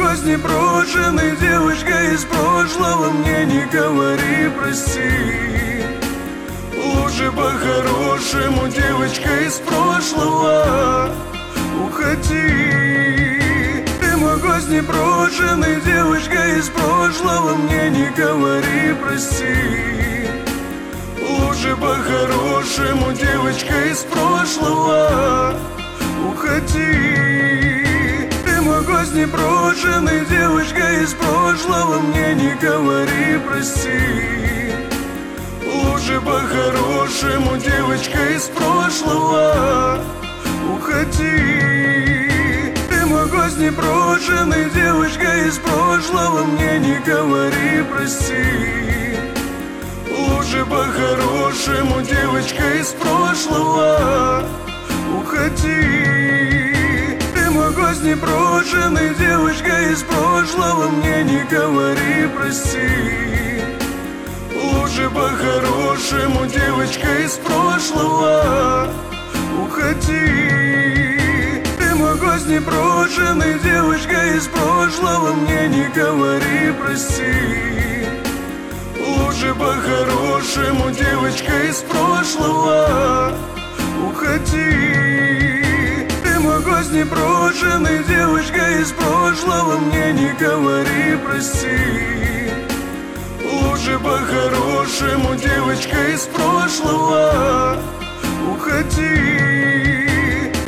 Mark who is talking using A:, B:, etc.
A: гость непрошенный, девочка из прошлого, мне не говори прости. Лучше по-хорошему, девочка из прошлого, уходи. Ты мой гость непрошенный, девочка из прошлого, мне не говори прости. Лучше по-хорошему, девочка из прошлого, уходи. Ты мой гость непрошенный, девочка из прошлого, мне не говори прости. Лучше по-хорошему, девочка из прошлого, уходи. Ты мой гость непрошенный, девочка из прошлого, мне не говори прости. Лучше по-хорошему, девочка из прошлого, уходи. Ты мой гость непрошенный, девочка из прошлого, мне не говори прости. Лучше по-хорошему, девочка из прошлого, уходи. Ты мой гость непрошенный, девочка из прошлого, мне не говори прости. Лучше по-хорошему, девочка из прошлого, уходи. Ты мой гость непрошенный, девочка из прошлого, мне не говори прости. Лучше по-хорошему, девочка из прошлого, уходи.